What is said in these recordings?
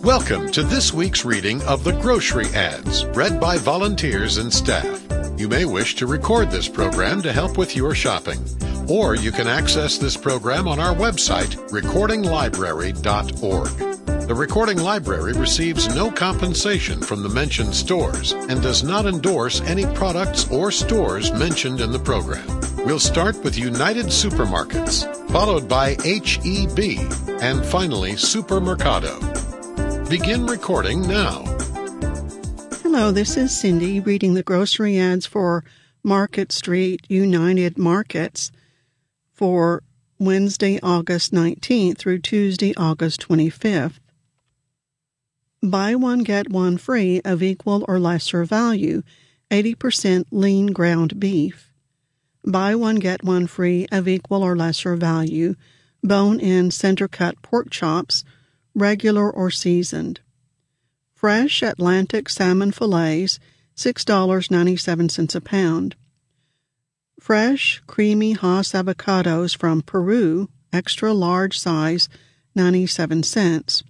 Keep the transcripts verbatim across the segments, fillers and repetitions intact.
Welcome to this week's reading of the Grocery Ads, read by volunteers and staff. You may wish to record this program to help with your shopping, or you can access this program on our website, recording library dot org. The Recording Library receives no compensation from the mentioned stores and does not endorse any products or stores mentioned in the program. We'll start with United Supermarkets, followed by H E B, and finally Supermercado. Begin recording now. Hello, this is Cindy reading the grocery ads for Market Street United Markets for Wednesday, August nineteenth through Tuesday, August twenty-fifth. Buy one, get one free of equal or lesser value, eighty percent lean ground beef. Buy one, get one free of equal or lesser value, bone-in center-cut pork chops, regular or seasoned. Fresh Atlantic salmon fillets, six dollars and ninety-seven cents a pound. Fresh, creamy Hass avocados from Peru, extra large size, ninety-seven cents.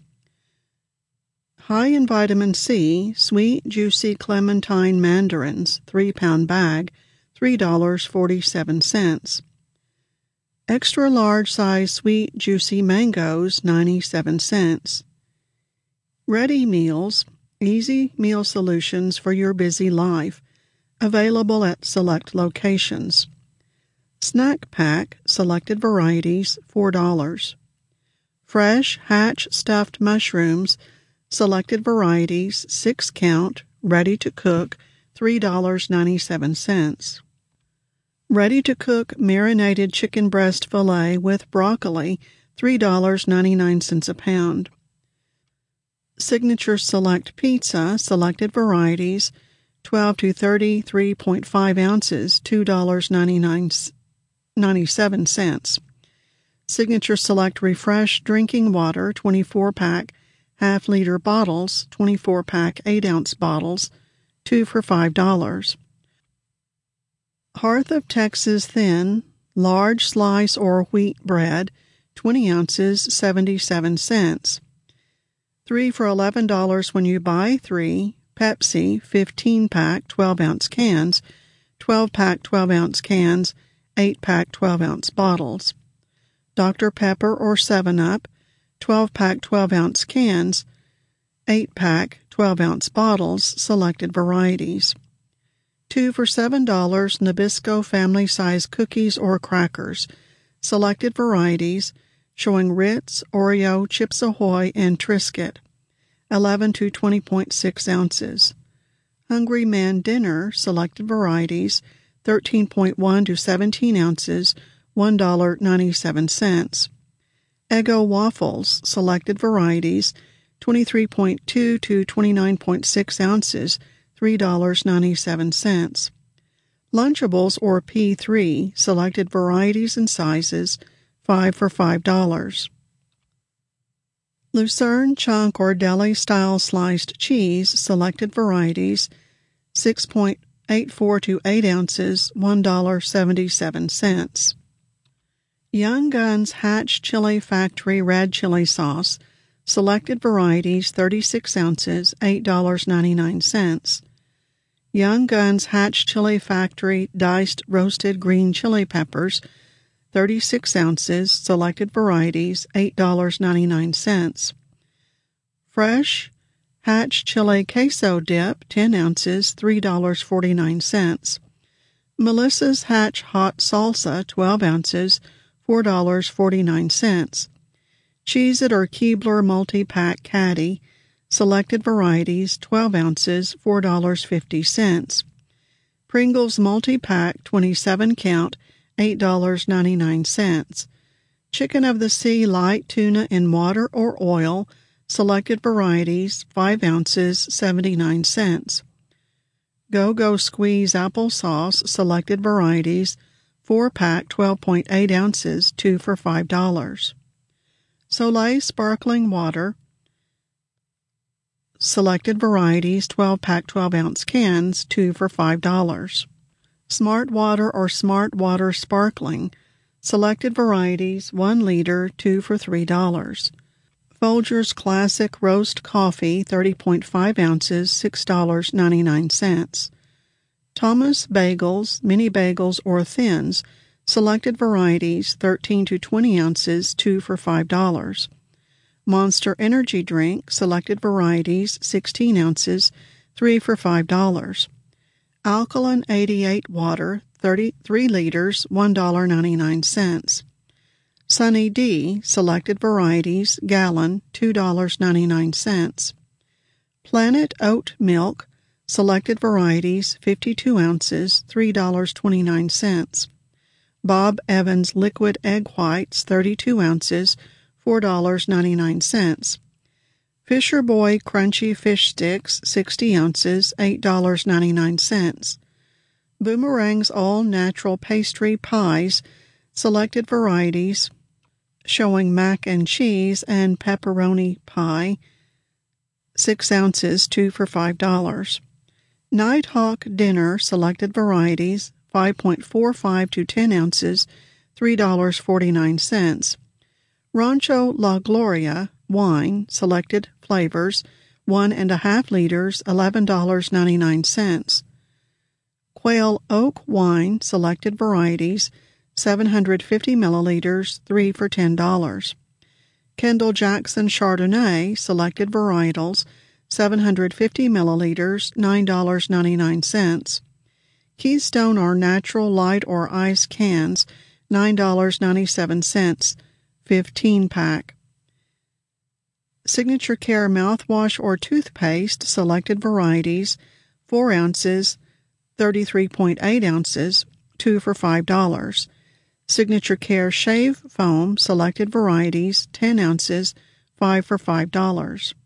High in vitamin C, sweet, juicy clementine mandarins, three pound bag, three dollars and forty-seven cents. Extra large size sweet, juicy mangoes, ninety-seven cents. Ready meals, easy meal solutions for your busy life, available at select locations. Snack pack, selected varieties, four dollars. Fresh Hatch stuffed mushrooms, selected varieties, six count, ready to cook, three dollars and ninety-seven cents. Ready-to-cook marinated chicken breast fillet with broccoli, three dollars and ninety-nine cents a pound. Signature Select Pizza, selected varieties, twelve to thirty-three point five ounces, two dollars and ninety-seven cents. Signature Select Refresh Drinking Water, twenty-four pack, half-liter bottles, twenty-four pack, eight ounce bottles, two for five dollars. Hearth of Texas Thin, large slice or wheat bread, twenty ounces, seventy-seven cents. Three for eleven dollars when you buy three. Pepsi, fifteen pack, twelve ounce cans, twelve pack, twelve ounce cans, eight pack, twelve ounce bottles. Doctor Pepper or seven up, twelve pack, twelve ounce cans, eight pack, twelve ounce bottles, selected varieties. Two for seven dollars Nabisco family-size cookies or crackers, selected varieties, showing Ritz, Oreo, Chips Ahoy, and Triscuit, eleven to twenty point six ounces. Hungry Man Dinner, selected varieties, thirteen point one to seventeen ounces, one dollar and ninety-seven cents. Eggo Waffles, selected varieties, twenty-three point two to twenty-nine point six ounces, three dollars and ninety-seven cents. Lunchables or P three, selected varieties and sizes, five for five dollars. Lucerne chunk or deli-style sliced cheese, selected varieties, six point eight four to eight ounces, one dollar and seventy-seven cents. Young Guns Hatch Chili Factory Red Chili Sauce, selected varieties, thirty-six ounces, eight dollars and ninety-nine cents. Young Guns Hatch Chili Factory Diced Roasted Green Chili Peppers, thirty-six ounces, selected varieties, eight dollars and ninety-nine cents. Fresh Hatch Chili Queso Dip, ten ounces, three dollars and forty-nine cents. Melissa's Hatch Hot Salsa, twelve ounces, four dollars and forty-nine cents. Cheez-It or Keebler Multi-Pack Caddy, selected varieties, twelve ounces, four dollars and fifty cents. Pringles Multi-Pack, twenty-seven count, eight dollars and ninety-nine cents. Chicken of the Sea Light Tuna in Water or Oil, selected varieties, five ounces, seventy-nine cents. Go-Go Squeeze Applesauce, selected varieties, four pack, twelve point eight ounces, two for five dollars. Soleil Sparkling Water, selected varieties, twelve pack, twelve ounce cans, two for five dollars. Smart Water or Smart Water Sparkling, selected varieties, one liter, two for three dollars. Folgers Classic Roast Coffee, thirty point five ounces, six dollars and ninety-nine cents. Thomas Bagels, Mini Bagels or Thins, selected varieties, thirteen to twenty ounces, two for five dollars. Monster Energy Drink, selected varieties, sixteen ounces, three for five dollars. Alkaline eighty-eight Water, thirty-three liters, one dollar and ninety-nine cents. Sunny D, selected varieties, gallon, two dollars and ninety-nine cents. Planet Oat Milk, selected varieties, fifty-two ounces, three dollars and twenty-nine cents. Bob Evans Liquid Egg Whites, thirty-two ounces, four dollars and ninety-nine cents. Fisher Boy Crunchy Fish Sticks, sixty ounces, eight dollars and ninety-nine cents. Boomerang's All Natural Pastry Pies, selected varieties, showing mac and cheese and pepperoni pie, six ounces, two for five dollars. Nighthawk Dinner, selected varieties, five point four five to ten ounces, three dollars and forty-nine cents. Rancho La Gloria Wine, selected flavors, one and a half liters, eleven dollars and ninety-nine cents. Quail Oak Wine, selected varieties, seven hundred fifty milliliters, three for ten dollars. Kendall Jackson Chardonnay, selected varietals, seven hundred fifty milliliters, nine dollars and ninety-nine cents. Keystone or Natural Light or Ice Cans, nine dollars and ninety-seven cents, fifteen pack. Signature Care Mouthwash or Toothpaste, selected varieties, four ounces, thirty-three point eight ounces, two for five dollars. Signature Care Shave Foam, selected varieties, ten ounces, five for five dollars.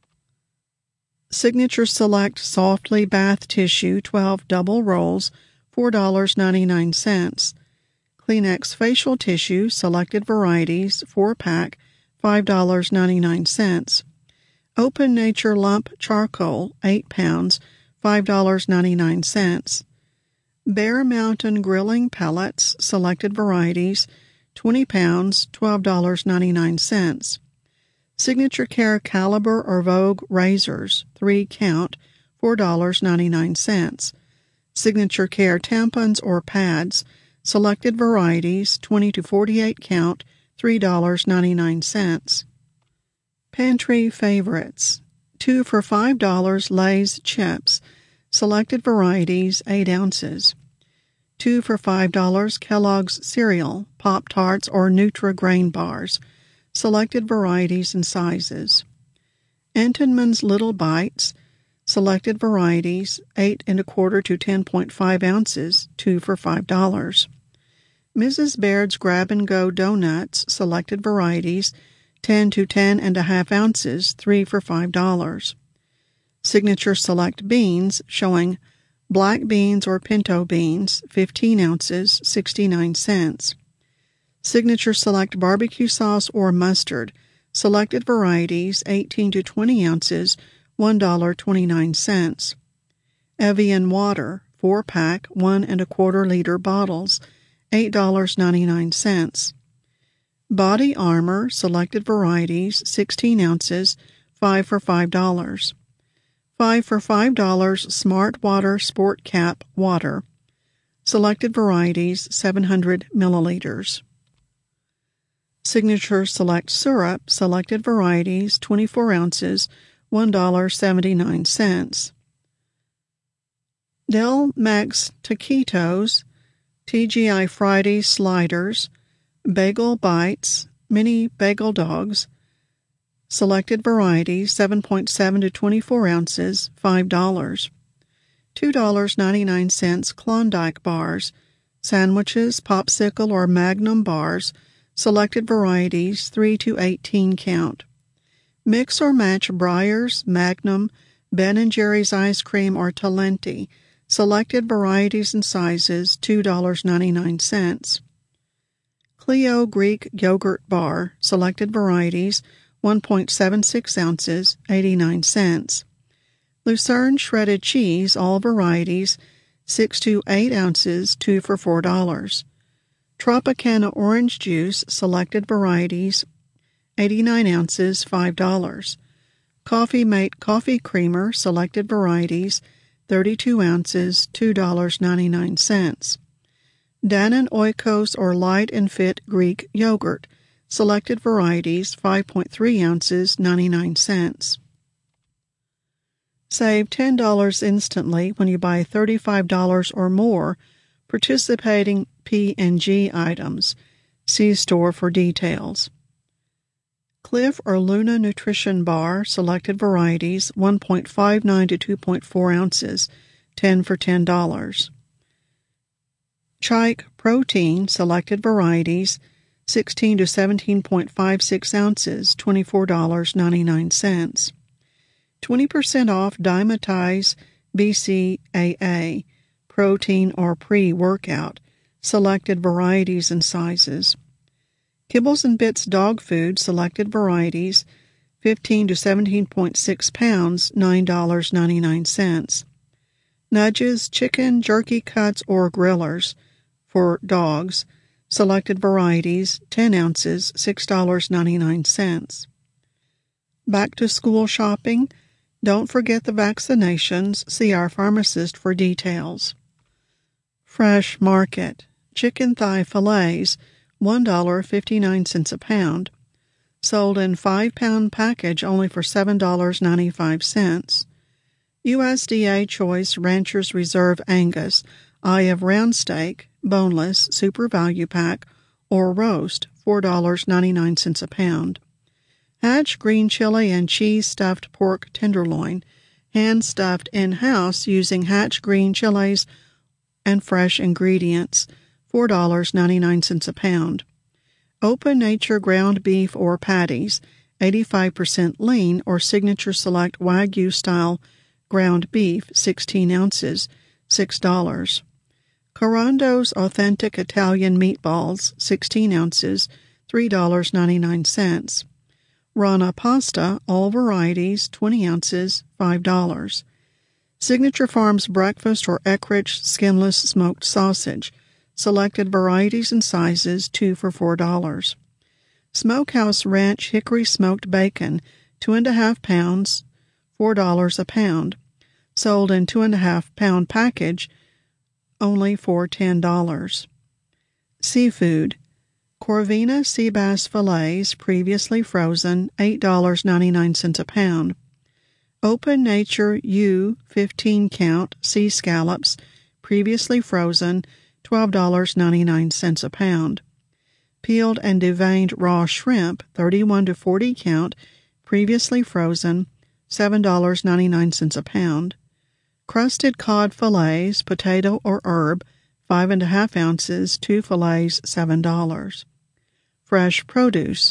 Signature Select Softly Bath Tissue, twelve double rolls, four dollars and ninety-nine cents. Kleenex Facial Tissue, selected varieties, four pack, five dollars and ninety-nine cents. Open Nature Lump Charcoal, eight pounds, five dollars and ninety-nine cents. Bear Mountain Grilling Pellets, selected varieties, twenty pounds, twelve dollars and ninety-nine cents. Signature Care Caliber or Vogue Razors, three count, four dollars and ninety-nine cents. Signature Care Tampons or Pads, selected varieties, twenty to forty-eight count, three dollars and ninety-nine cents. Pantry Favorites, two for five dollars Lay's Chips, selected varieties, eight ounces. two for five dollars Kellogg's Cereal, Pop-Tarts or Nutri-Grain Bars, selected varieties and sizes. Entenmann's Little Bites, selected varieties, eight and a quarter to ten point five ounces, two for five dollars. Missus Baird's Grab and Go Donuts, selected varieties, ten to ten and a half ounces, three for five dollars. Signature Select Beans, showing black beans or pinto beans, fifteen ounces, sixty-nine cents. Signature Select Barbecue Sauce or Mustard, selected varieties, eighteen to twenty ounces, one dollar and twenty-nine cents. Evian Water, four pack, one and a quarter liter bottles, eight dollars and ninety-nine cents. Body Armor, selected varieties, sixteen ounces, five for five dollars. five for five dollars Smart Water Sport Cap Water, selected varieties, seven hundred milliliters. Signature Select Syrup, selected varieties, twenty-four ounces, one dollar and seventy-nine cents. Del Max Taquitos, T G I Friday Sliders, Bagel Bites, Mini Bagel Dogs, selected varieties, seven point seven to twenty-four ounces, five dollars. two dollars and ninety-nine cents Klondike Bars, sandwiches, popsicle or magnum bars, selected varieties, three to eighteen count. Mix or match Breyers, Magnum, Ben and Jerry's Ice Cream or Talenti, selected varieties and sizes, two dollars and ninety-nine cents. Clio Greek Yogurt Bar, selected varieties, one point seven six ounces, eighty-nine cents. Lucerne Shredded Cheese, all varieties, six to eight ounces, two for four dollars. Tropicana Orange Juice, selected varieties, eighty-nine ounces, five dollars. Coffee Mate Coffee Creamer, selected varieties, thirty-two ounces, two dollars and ninety-nine cents. Dannon Oikos or Light and Fit Greek Yogurt, selected varieties, five point three ounces, ninety-nine cents. Save ten dollars instantly when you buy thirty-five dollars or more participating P and G items. See store for details. Cliff or Luna Nutrition Bar, selected varieties, one point five nine to two point four ounces, ten for ten dollars. Chike Protein, selected varieties, sixteen to seventeen point five six ounces, twenty-four dollars and ninety-nine cents. twenty percent off Dymatize B C A A, protein or pre-workout, selected varieties and sizes. Kibbles and Bits dog food, selected varieties, fifteen to seventeen point six pounds, nine dollars and ninety-nine cents. Nudges chicken jerky cuts or grillers for dogs, selected varieties, ten ounces, six dollars and ninety-nine cents. Back to school shopping. Don't forget the vaccinations. See our pharmacist for details. Fresh Market. Chicken thigh fillets, one dollar and fifty-nine cents a pound. Sold in five pound package only for seven dollars and ninety-five cents. U S D A Choice Rancher's Reserve Angus, Eye of Round Steak, boneless, super value pack, or roast, four dollars and ninety-nine cents a pound. Hatch green chili and cheese stuffed pork tenderloin, hand stuffed in-house using Hatch green chilies and fresh ingredients, four dollars and ninety-nine cents a pound. Open Nature ground beef or patties, eighty-five percent lean or Signature Select Wagyu style ground beef, sixteen ounces, six dollars. Carando's authentic Italian meatballs, sixteen ounces, three dollars and ninety-nine cents. Rana pasta, all varieties, twenty ounces, five dollars. Signature Farms breakfast or Eckrich skinless smoked sausage, selected varieties and sizes, two for four dollars. Smokehouse Ranch hickory smoked bacon, two and a half pounds, four dollars a pound. Sold in two and a half pound package, only for ten dollars. Seafood. Corvina sea bass fillets, previously frozen, eight dollars and ninety-nine cents a pound. Open Nature U fifteen count sea scallops, previously frozen, twelve dollars and ninety-nine cents a pound. Peeled and deveined raw shrimp, thirty-one to forty count, previously frozen, seven dollars and ninety-nine cents a pound. Crusted cod fillets, potato or herb, five and a half ounces, two fillets, seven dollars. Fresh produce.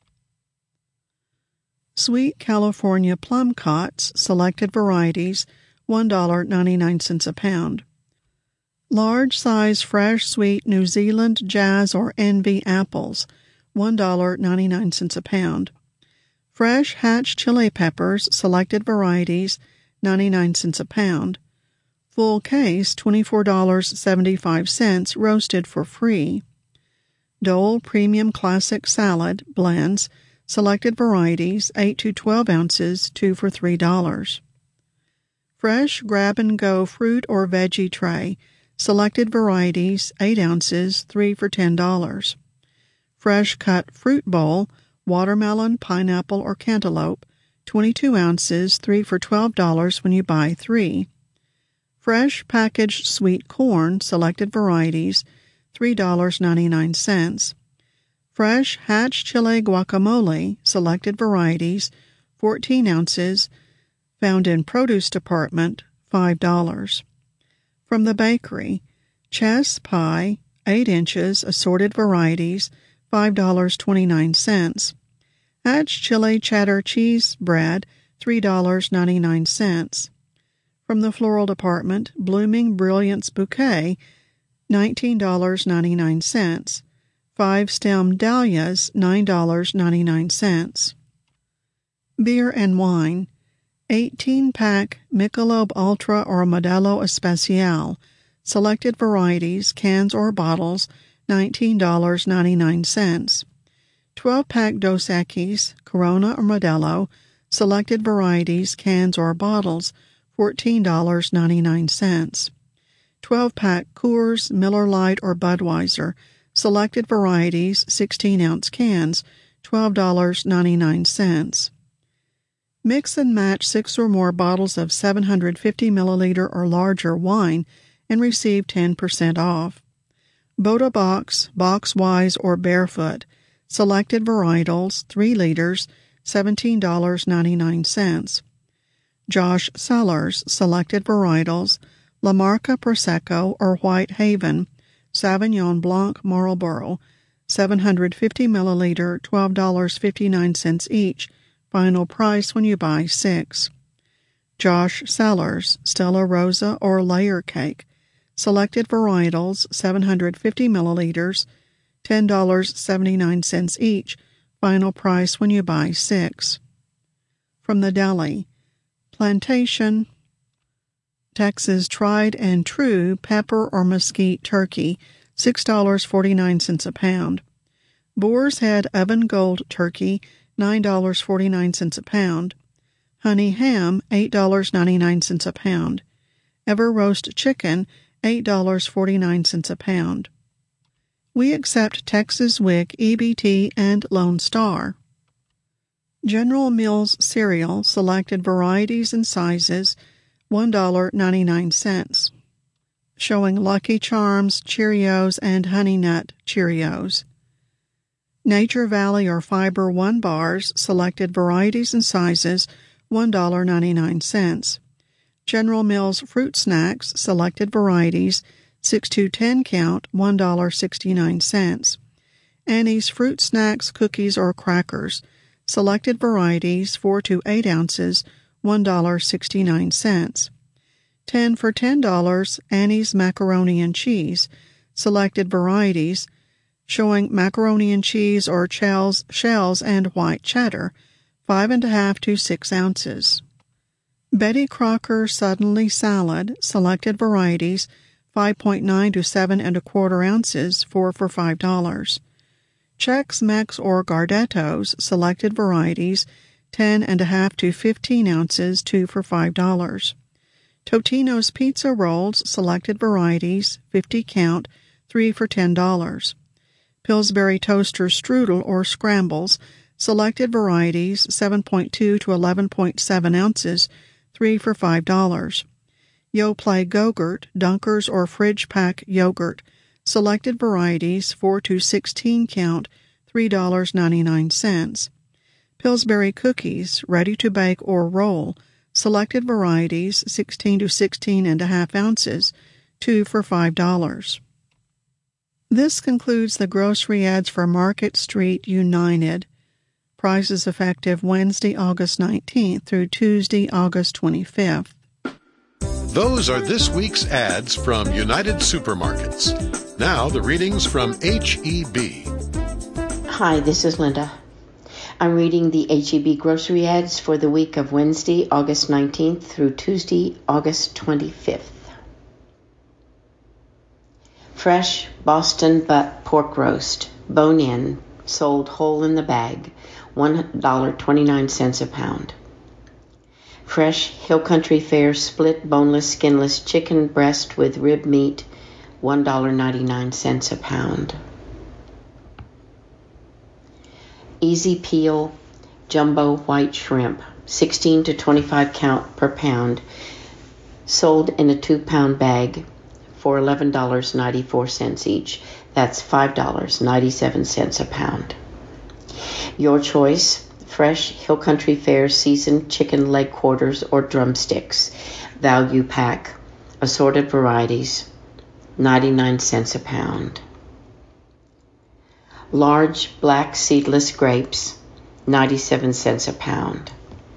Sweet California plum cots, selected varieties, one dollar and ninety-nine cents a pound. Large size fresh sweet New Zealand Jazz or Envy apples, one dollar and ninety-nine cents a pound. Fresh Hatch chili peppers, selected varieties, ninety-nine cents a pound. Full case, twenty-four dollars and seventy-five cents, roasted for free. Dole Premium Classic Salad blends, selected varieties, eight to twelve ounces, two for three dollars. Fresh grab-and-go fruit or veggie tray, selected varieties, eight ounces, three for ten dollars. Fresh cut fruit bowl, watermelon, pineapple, or cantaloupe, twenty-two ounces, three for twelve dollars when you buy three. Fresh packaged sweet corn, selected varieties, three dollars and ninety-nine cents. Fresh Hatch chili guacamole, selected varieties, fourteen ounces, found in produce department, five dollars. From the bakery, Chess pie, eight inches, assorted varieties, five dollars and twenty-nine cents. Hatch chili cheddar cheese bread, three dollars and ninety-nine cents. From the floral department, Blooming Brilliance bouquet, nineteen dollars and ninety-nine cents. Five stem dahlias, nine dollars and ninety-nine cents. Beer and wine, eighteen pack Michelob Ultra or Modelo Especial, selected varieties, cans or bottles, nineteen dollars and ninety-nine cents. twelve-pack Dos Equis, Corona or Modelo, selected varieties, cans or bottles, fourteen dollars and ninety-nine cents. twelve-pack Coors, Miller Lite or Budweiser, selected varieties, sixteen-ounce cans, twelve dollars and ninety-nine cents. Mix and match six or more bottles of seven hundred fifty milliliter or larger wine and receive ten percent off. Boda Box, Box-Wise or Barefoot, selected varietals, three liters, seventeen dollars and ninety-nine cents. Josh Cellars, selected varietals, La Marca Prosecco or White Haven, Sauvignon Blanc Marlborough, seven hundred fifty milliliter, twelve dollars and fifty-nine cents each, final price when you buy six. Josh Cellars, Stella Rosa or Layer Cake, selected varietals, seven hundred fifty milliliters, ten dollars and seventy-nine cents each, final price when you buy six. From the deli, Plantation, Texas Tried and True Pepper or Mesquite Turkey, six dollars and forty-nine cents a pound. Boar's Head Oven Gold Turkey, nine dollars and forty-nine cents a pound. Honey Ham, eight dollars and ninety-nine cents a pound. Ever Roast Chicken, eight dollars and forty-nine cents a pound. We accept Texas Wick, E B T, and Lone Star. General Mills cereal, selected varieties and sizes, one dollar and ninety-nine cents. Showing Lucky Charms, Cheerios, and Honey Nut Cheerios. Nature Valley or Fiber One bars, selected varieties and sizes, one dollar and ninety-nine cents. General Mills Fruit Snacks, selected varieties, six to ten count, one dollar and sixty-nine cents. Annie's Fruit Snacks Cookies or Crackers, selected varieties, four to eight ounces, one dollar and sixty-nine cents. ten for ten dollars, Annie's Macaroni and Cheese, selected varieties, showing macaroni and cheese or shells, shells and white cheddar, five and a half to six ounces. Betty Crocker Suddenly Salad, selected varieties, five point nine to seven and a quarter ounces, four for five dollars. Chex Mix or Gardettos, selected varieties, ten and a half to fifteen ounces, two for five dollars. Totino's Pizza Rolls, selected varieties, fifty count, three for ten dollars. Pillsbury Toaster Strudel or Scrambles, selected varieties, seven point two to eleven point seven ounces, three for five dollars. Yoplait Go-Gurt, Dunkers or Fridge Pack Yogurt, selected varieties, four to sixteen count, three dollars and ninety-nine cents. Pillsbury Cookies, ready to bake or roll, selected varieties, sixteen to sixteen and a half ounces, two for five dollars. This concludes the grocery ads for Market Street United. Prices effective Wednesday, August nineteenth through Tuesday, August twenty-fifth. Those are this week's ads from United Supermarkets. Now the readings from H E B. Hi, this is Linda. I'm reading the H E B grocery ads for the week of Wednesday, August nineteenth through Tuesday, August twenty-fifth. Fresh Boston butt pork roast, bone-in, sold whole in the bag, one dollar and twenty-nine cents a pound. Fresh Hill Country Fare split boneless, skinless chicken breast with rib meat, one dollar and ninety-nine cents a pound. Easy Peel Jumbo White Shrimp, sixteen to twenty-five count per pound, sold in a two-pound bag for eleven dollars and ninety-four cents each. That's five dollars and ninety-seven cents a pound. Your choice, fresh Hill Country Fare seasoned chicken leg quarters or drumsticks, value pack, assorted varieties, ninety-nine cents a pound. Large black seedless grapes, ninety-seven cents a pound.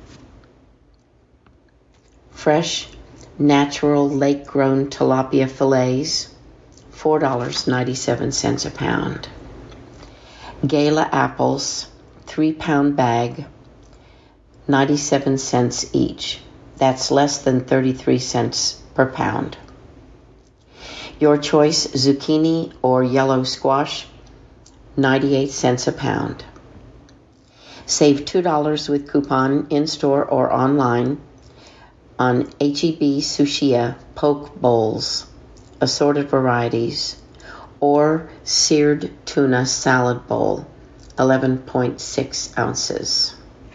Fresh natural lake-grown tilapia fillets, four dollars and ninety-seven cents a pound. Gala apples, three-pound bag, ninety-seven cents each. That's less than thirty-three cents per pound. Your choice, zucchini or yellow squash, ninety-eight cents a pound. Save two dollars with coupon in-store or online on H E B Sushia poke bowls, assorted varieties, or seared tuna salad bowl, eleven point six ounces.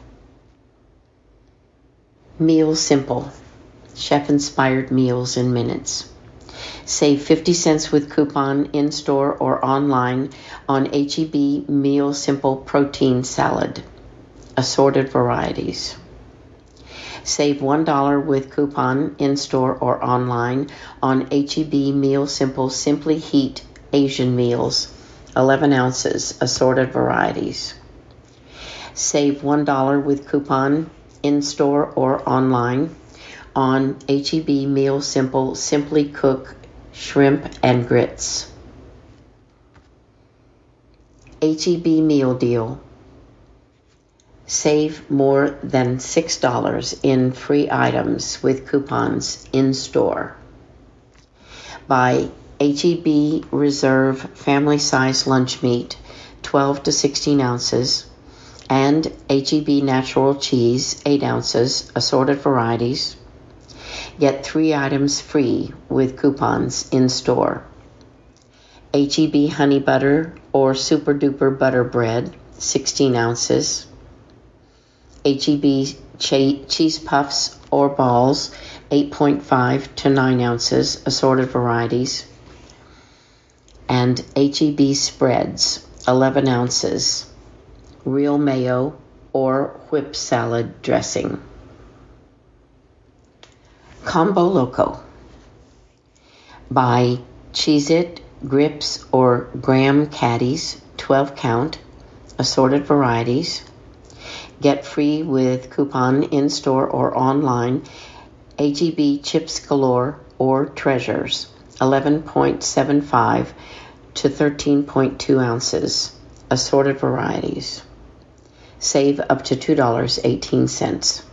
Meal Simple, chef-inspired meals in minutes. Save fifty cents with coupon in-store or online on H E B Meal Simple protein salad, assorted varieties. Save one dollar with coupon in-store or online on H E B Meal Simple Simply Heat Asian Meals, eleven ounces, assorted varieties. Save one dollar with coupon in-store or online on H E B Meal Simple Simply Cook Shrimp and Grits. H E B Meal Deal. Save more than six dollars in free items with coupons in-store. Buy H E B Reserve Family Size Lunch Meat, twelve to sixteen ounces, and H E B Natural Cheese, eight ounces, assorted varieties. Get three items free with coupons in-store. H E B Honey Butter or Super Duper Butter Bread, sixteen ounces. H E B che- Cheese Puffs or Balls, eight point five to nine ounces, assorted varieties. And H E B Spreads, eleven ounces, real mayo or whip salad dressing. Combo Loco. Buy Cheez-It, Grips, or Graham Caddies, twelve count, assorted varieties. Get free with coupon in-store or online H E B Chips Galore or Treasures, eleven point seven five to thirteen point two ounces, assorted varieties. Save up to two dollars and eighteen cents.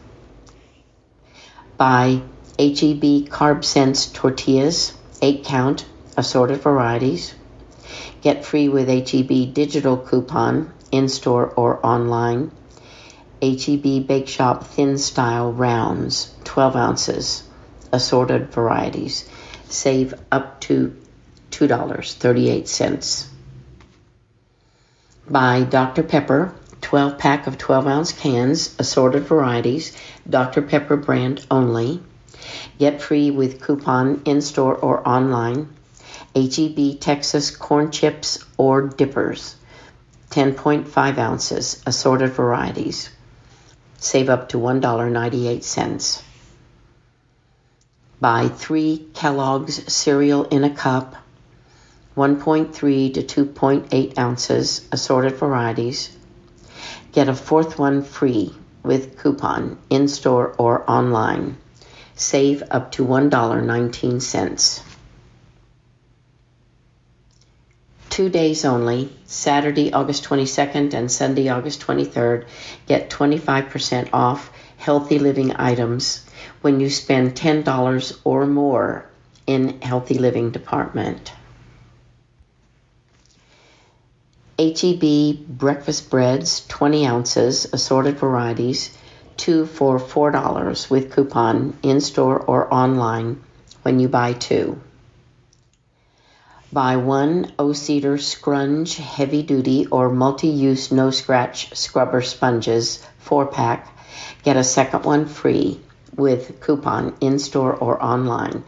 Buy H E B Carb Sense Tortillas, eight count, assorted varieties. Get free with H E B Digital Coupon, in-store or online. H E B Bake Shop Thin Style Rounds, twelve ounces, assorted varieties. Save up to two dollars and thirty-eight cents. Buy Doctor Pepper, twelve pack of twelve ounce cans, assorted varieties, Doctor Pepper brand only. Get free with coupon in-store or online. H E B Texas Corn Chips or Dippers, ten point five ounces, assorted varieties. Save up to one dollar and ninety-eight cents. Buy three Kellogg's cereal in a cup, one point three to two point eight ounces, assorted varieties. Get a fourth one free with coupon in-store or online. Save up to one dollar and nineteen cents. Two days only, Saturday, August twenty-second and Sunday, August twenty-third, get twenty-five percent off healthy living items when you spend ten dollars or more in healthy living department. H E B breakfast breads, twenty ounces, assorted varieties, two for four dollars with coupon in-store or online when you buy two. Buy one O-Cedar Scrunch Heavy Duty or Multi-Use No Scratch Scrubber Sponges, four pack. Get a second one free with coupon in-store or online.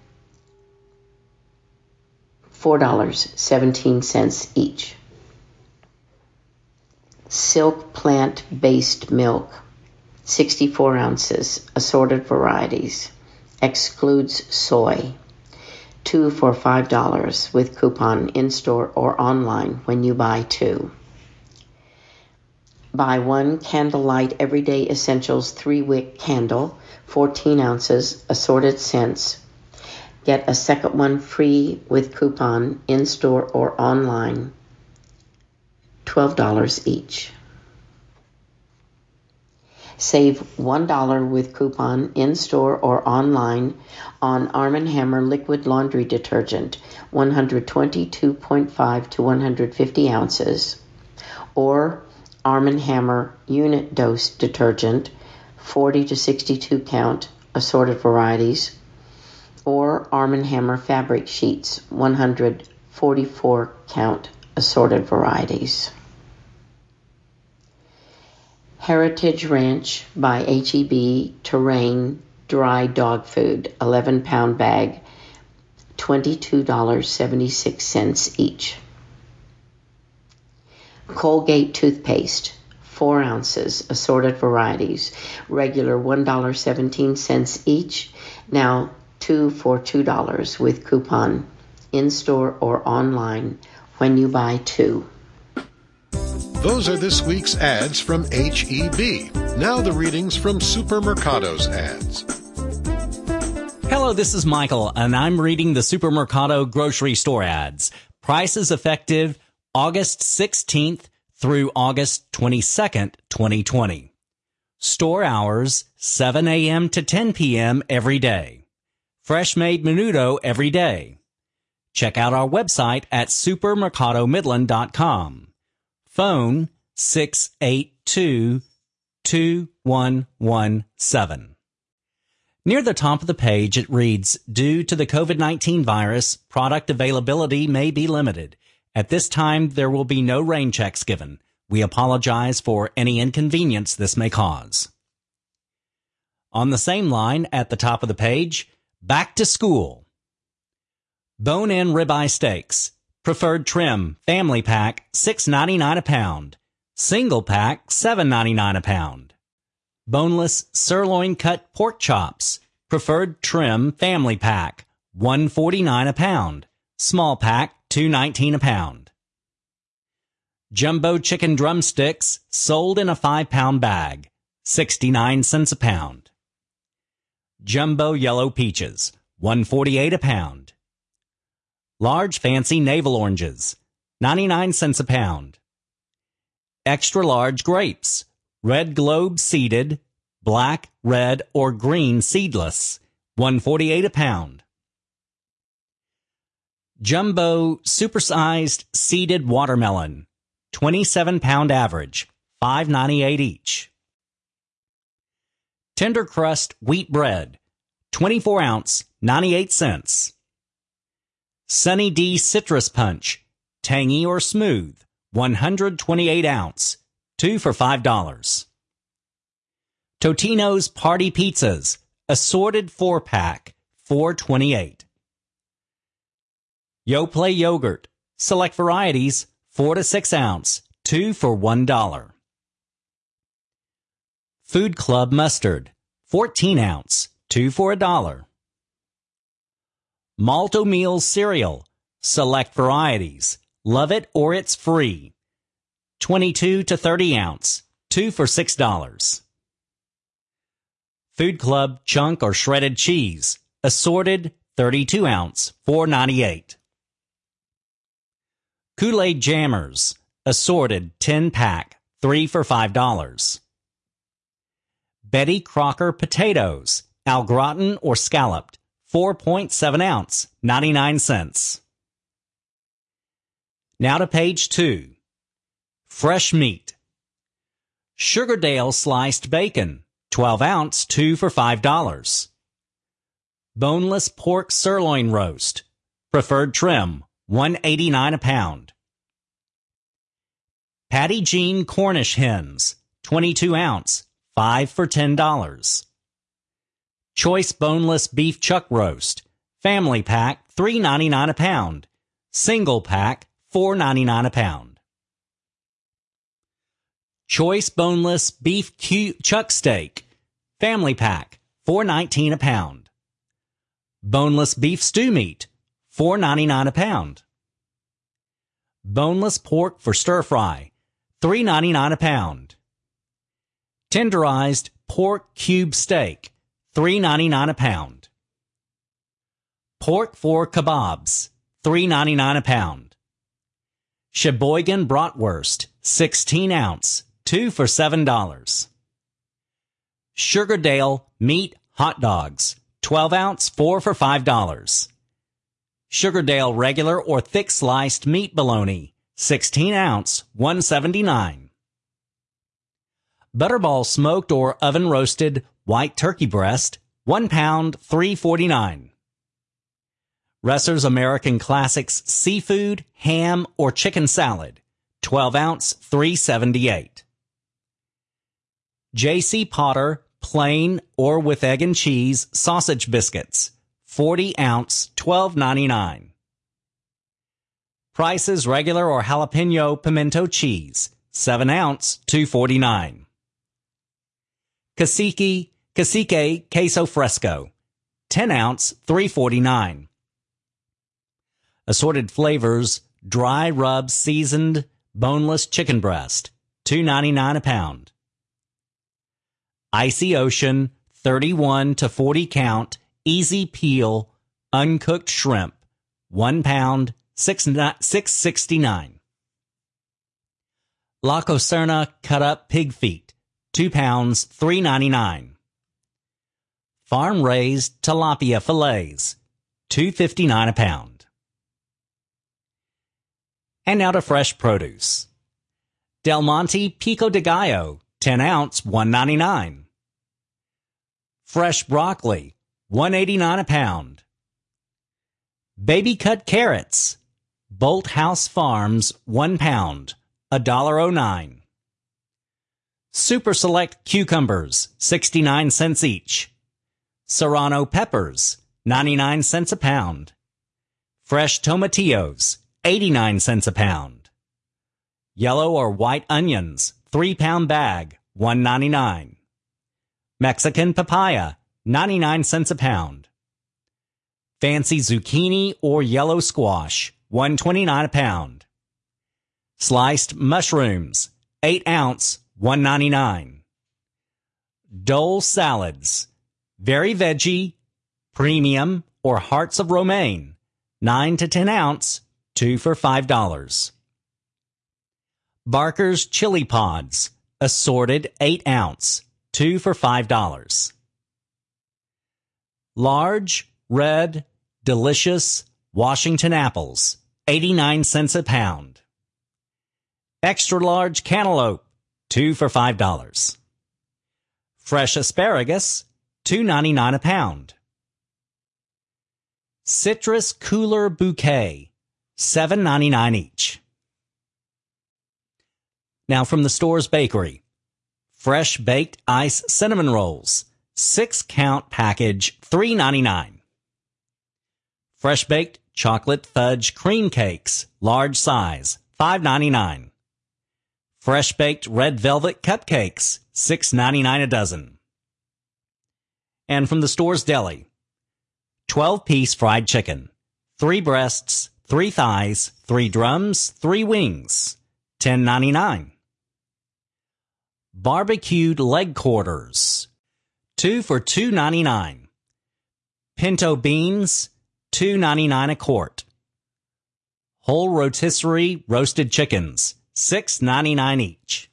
four dollars and seventeen cents each. Silk plant-based milk, sixty-four ounces, assorted varieties. Excludes soy. Two for five dollars with coupon in-store or online when you buy two. Buy one Candlelight Everyday Essentials three-wick candle, fourteen ounces, assorted scents. Get a second one free with coupon in-store or online, twelve dollars each. Save one dollar with coupon in-store or online on Arm and Hammer liquid laundry detergent, one twenty-two point five to one hundred fifty ounces, or Arm and Hammer unit dose detergent, forty to sixty-two count, assorted varieties, or Arm and Hammer fabric sheets, one hundred forty-four count, assorted varieties. Heritage Ranch by H E B Terrain dry dog food, eleven pound bag, twenty-two dollars and seventy-six cents each. Colgate toothpaste, four ounces, assorted varieties, regular one dollar and seventeen cents each, now two for two dollars with coupon, in-store or online when you buy two. Those are this week's ads from H E B. Now the readings from Supermercado's ads. Hello, this is Michael, and I'm reading the Supermercado grocery store ads. Prices effective August sixteenth through August twenty-second, twenty twenty. Store hours, seven a.m. to ten p.m. every day. Fresh made menudo every day. Check out our website at supermercado midland dot com. Phone six eight two, two one one seven. Near the top of the page, it reads, due to the COVID nineteen virus, product availability may be limited. At this time, there will be no rain checks given. We apologize for any inconvenience this may cause. On the same line, at the top of the page, back to school. Bone-in ribeye steaks. Preferred trim, family pack, six ninety-nine a pound. Single pack, seven ninety-nine a pound. Boneless sirloin cut pork chops. Preferred trim, family pack, one forty-nine a pound. Small pack, two nineteen a pound. Jumbo chicken drumsticks, sold in a five pound bag, sixty-nine cents a pound. Jumbo yellow peaches, one forty-eight a pound. Large fancy navel oranges, ninety-nine cents a pound. Extra large grapes, red globe seeded, black, red, or green seedless, one forty-eight a pound. Jumbo supersized seeded watermelon, twenty-seven pound average, five ninety-eight each. Tender crust wheat bread, twenty-four ounce, ninety-eight cents. Sunny D Citrus Punch, tangy or smooth, one hundred twenty-eight ounce, two for five dollars. Totino's Party Pizzas, assorted four pack, four twenty-eight. Yoplait yogurt, select varieties, four to six ounce, two for one dollar. Food Club mustard, fourteen ounce, two for a dollar. Malto Meals cereal, select varieties, love it or it's free, twenty-two to thirty ounce, two for six dollars. Food Club chunk or shredded cheese, assorted, thirty-two ounce, four ninety-eight. Kool-Aid Jammers, assorted, ten pack, three for five dollars. Betty Crocker potatoes, au gratin or scalloped, four point seven ounce, ninety-nine cents. Now to page two. Fresh meat. Sugardale sliced bacon, twelve ounce, two for five dollars. Boneless pork sirloin roast, preferred trim, one eighty-nine a pound. Patty Jean Cornish hens, twenty-two ounce, five for ten dollars. Choice boneless beef chuck roast, family pack, three ninety-nine a pound. Single pack, four ninety-nine a pound. Choice boneless beef cu- chuck steak, family pack, four nineteen a pound. Boneless beef stew meat, four ninety-nine a pound. Boneless pork for stir fry, three ninety-nine a pound. Tenderized pork cube steak, three ninety-nine a pound. Pork for kebabs, three ninety-nine a pound. Sheboygan bratwurst, sixteen ounce, two for seven dollars. Sugardale meat hot dogs, twelve ounce, four for five dollars. Sugardale regular or thick sliced meat bologna, sixteen ounce, one seventy-nine. Butterball smoked or oven roasted white turkey breast, one pound, three forty-nine. Resser's American Classics seafood, ham, or chicken salad, twelve ounce, three seventy-eight. J C. Potter plain or with egg and cheese sausage biscuits, forty ounce, twelve ninety-nine. Prices regular or jalapeno pimento cheese, seven ounce, two forty-nine. Cacique, Cacique queso fresco, ten ounce, three forty-nine. Assorted flavors, dry rub seasoned boneless chicken breast, two ninety-nine a pound. Icy Ocean, thirty-one to forty count, easy peel, uncooked shrimp, one pound, six sixty-nine. La Coserna cut up pig feet, two pounds, three ninety-nine. Farm raised tilapia fillets, two fifty-nine a pound. And now to fresh produce. Del Monte Pico de Gallo, ten ounce, one ninety-nine. Fresh broccoli, one eighty-nine a pound. Baby cut carrots, Bolt House Farms, one pound, one oh nine. Super Select cucumbers, sixty-nine cents each. Serrano peppers, ninety-nine cents a pound. Fresh tomatillos, eighty-nine cents a pound. Yellow or white onions, three pound bag, one ninety-nine. Mexican papaya, ninety-nine cents a pound. Fancy zucchini or yellow squash, one twenty-nine a pound. Sliced mushrooms, eight ounce, one ninety-nine. Dole salads, very veggie, premium or hearts of romaine, nine to ten ounce, two for five dollars. Barker's chili pods, assorted eight ounce, two for five dollars. Large, red, delicious Washington apples, eighty-nine cents a pound. Extra large cantaloupe, two for five dollars. Fresh asparagus, two ninety-nine a pound. Citrus cooler bouquet, seven ninety-nine each. Now from the store's bakery. Fresh baked ice cinnamon rolls, six count package, three ninety-nine. Fresh baked chocolate fudge cream cakes, large size, five ninety-nine. Fresh baked red velvet cupcakes, six ninety-nine a dozen. And from the store's deli, twelve piece fried chicken, three breasts, three thighs, three drums, three wings, ten ninety-nine. Barbecued leg quarters, two for two ninety-nine. Pinto beans, two ninety-nine a quart. Whole rotisserie roasted chickens, six ninety-nine each.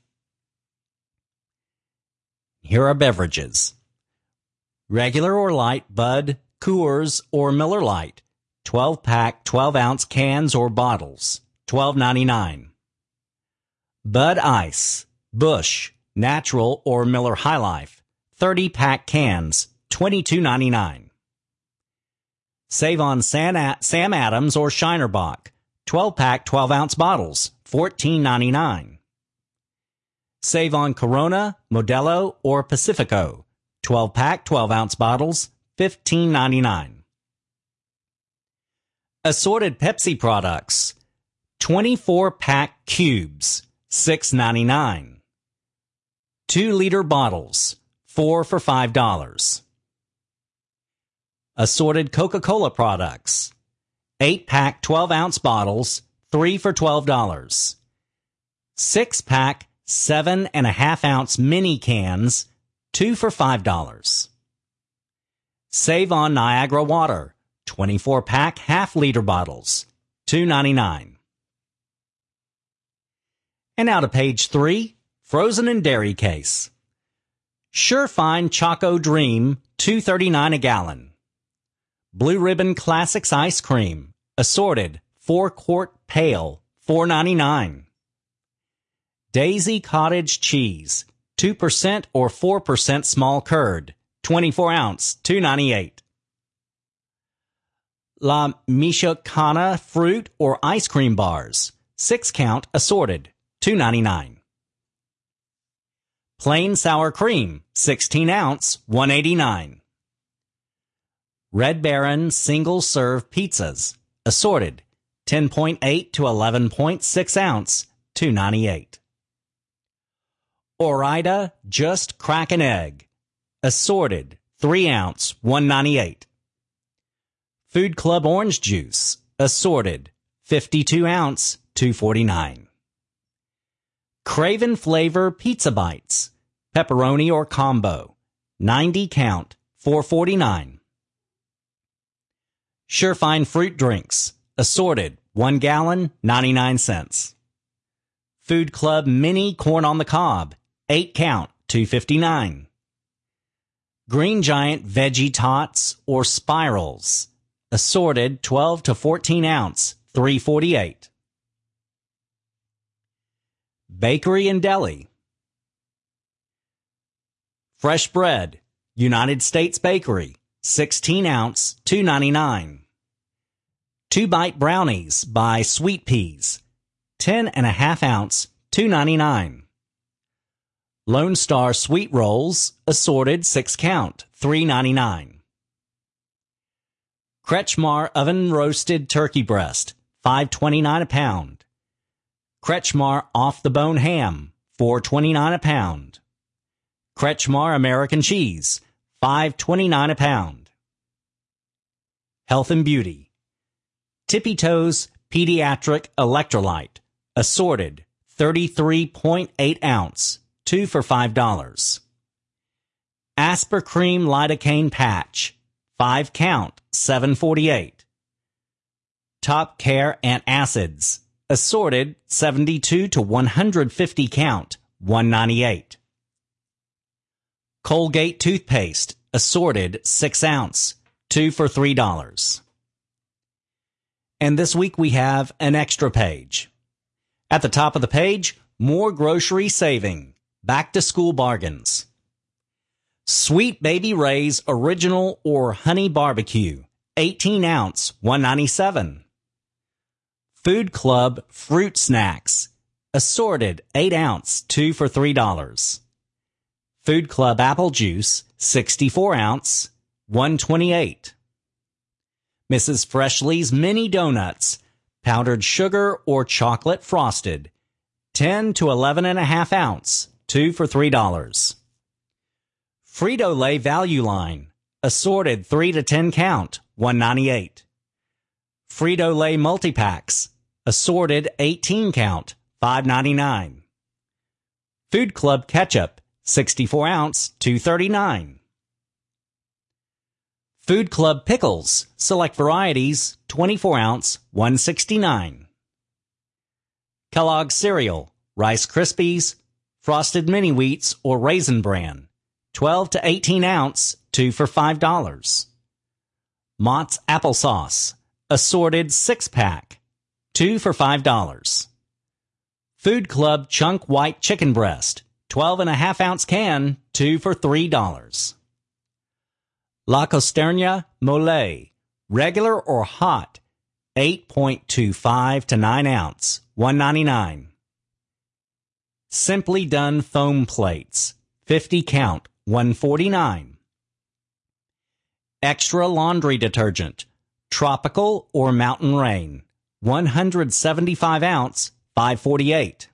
Here are beverages. Regular or light Bud, Coors, or Miller Lite, twelve pack, twelve ounce cans or bottles, twelve ninety-nine. Bud Ice, Busch, Natural, or Miller High Life, thirty pack cans, twenty-two ninety-nine. Save on Sam Adams or Shinerbach, twelve pack, twelve ounce bottles, fourteen ninety-nine. Save on Corona, Modelo, or Pacifico, twelve pack, twelve ounce bottles, fifteen ninety-nine. Assorted Pepsi products, twenty-four pack cubes, six ninety-nine. two liter bottles, four for five dollars. Assorted Coca-Cola products, eight pack, twelve ounce bottles, three for twelve dollars. six pack, seven and a half ounce mini cans, two for five dollars. Save on Niagara Water, twenty-four pack half liter bottles, two ninety-nine. And now to page three, frozen and dairy case. Sure Fine Choco Dream, two thirty-nine a gallon. Blue Ribbon Classics ice cream, assorted, four quart pail, four ninety-nine. Daisy Cottage cheese, two percent or four percent small curd, twenty-four ounce, two ninety-eight. La Michoacana fruit or ice cream bars, six count assorted, two ninety-nine. Plain sour cream, sixteen ounce, one eighty-nine. Red Baron single serve pizzas, assorted, ten point eight to eleven point six ounce, two ninety-eight. Ore-Ida Just Crack an Egg, assorted, three ounce, one ninety-eight. Food Club orange juice, assorted, fifty-two ounce, two forty-nine. Craven Flavor Pizza Bites, pepperoni or combo, ninety count, four forty-nine. Surefine Fruit Drinks, assorted, one gallon, ninety-nine cents. Food Club Mini Corn on the Cob, eight count, two fifty-nine. Green Giant Veggie Tots or Spirals, assorted, twelve to fourteen ounce, three forty-eight. Bakery and Deli. Fresh Bread, United States Bakery, sixteen ounce, two ninety-nine. Two Bite Brownies by Sweet Peas, ten and a half ounce, two ninety-nine. Lone Star Sweet Rolls, assorted, six count, three ninety-nine. Kretschmar Oven Roasted Turkey Breast, five twenty-nine a pound. Kretschmar Off the Bone Ham, four twenty-nine a pound. Kretschmar American Cheese, five twenty-nine a pound. Health and Beauty. Tippy Toes Pediatric Electrolyte, assorted, thirty-three point eight ounce, two for five dollars. Aspercream Lidocaine Patch, five count, seven forty-eight. Top Care Antacids, assorted, seventy-two to one hundred fifty count, one ninety-eight. Colgate Toothpaste, assorted, six ounce, two for three dollars. And this week we have an extra page. At the top of the page, more grocery saving, back to school bargains. Sweet Baby Ray's Original or Honey Barbecue, eighteen ounce, one ninety-seven. Food Club Fruit Snacks, assorted, eight ounce, two for three dollars. Food Club Apple Juice, sixty-four ounce, one twenty-eight. Missus Freshley's Mini Donuts, powdered sugar or chocolate frosted, ten to eleven and a half ounce, two for three dollars. Frito-Lay Value Line, assorted, three to ten count, one ninety-eight. Frito-Lay Multipacks, assorted, eighteen count, five ninety-nine. Food Club Ketchup, sixty-four ounce, two thirty-nine. Food Club Pickles, select varieties, twenty-four ounce, one sixty-nine. Kellogg's Cereal, Rice Krispies, Frosted Mini Wheats or Raisin Bran, twelve to eighteen ounce, two for five dollars. Mott's Applesauce, assorted six pack, two for five dollars. Food Club Chunk White Chicken Breast, twelve and a half ounce can, two for three dollars. La Costerna Mole, regular or hot, eight point two five to nine ounce, one ninety-nine. Simply Done Foam Plates, fifty count, one forty-nine. Extra Laundry Detergent, Tropical or Mountain Rain, one hundred seventy-five ounce, five forty-eight.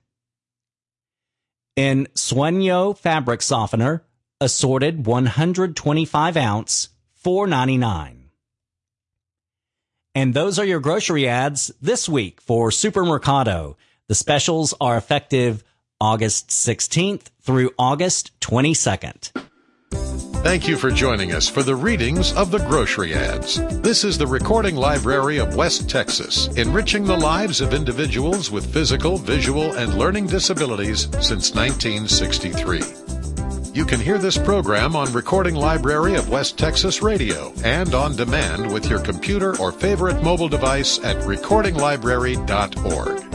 In Sueño Fabric Softener, assorted one hundred twenty-five ounce, four ninety-nine. And those are your grocery ads this week for Supermercado. The specials are effective August sixteenth through August twenty-second. Thank you for joining us for the readings of the grocery ads. This is the Recording Library of West Texas, enriching the lives of individuals with physical, visual, and learning disabilities since nineteen sixty-three. You can hear this program on Recording Library of West Texas Radio and on demand with your computer or favorite mobile device at recording library dot org.